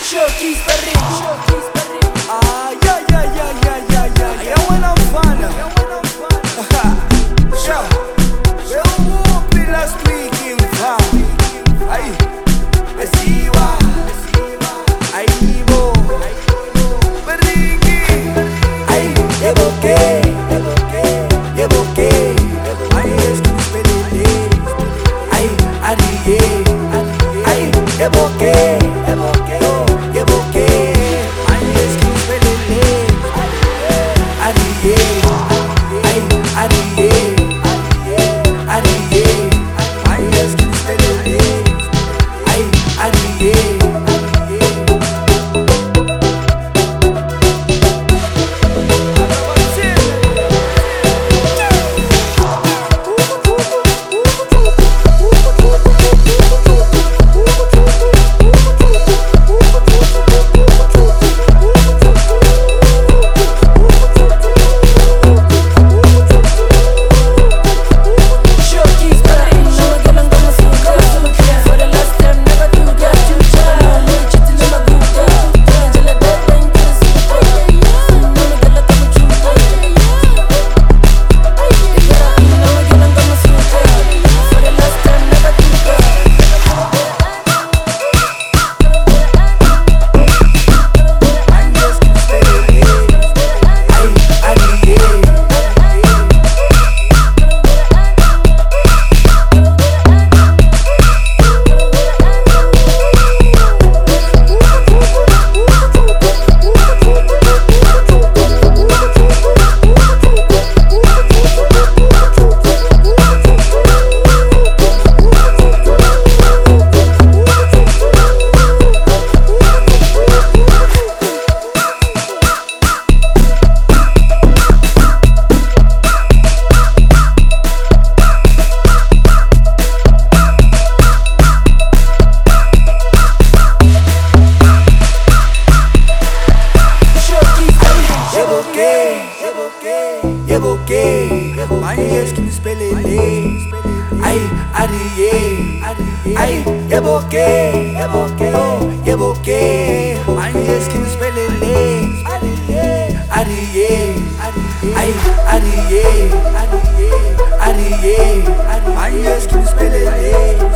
Showcase barriga. Ai, ai, ai, ai, ai, ai, ai. É uma navana. Já. Eu vou pela street in town. Aí. Esiwa. Aí, bo. Barriga. Aí, eu bloqueei. Eu bloqueei. Aí, escutei. Aí, ariei. Aí, eu bloqueei. Aí, que me espelhei. Aí, ariei. Aí, eu bloqueei. Eu bloqueei. Aí, que me espelhei. Ariei. Aí, ariei. Ariei. Aí, que me espelhei.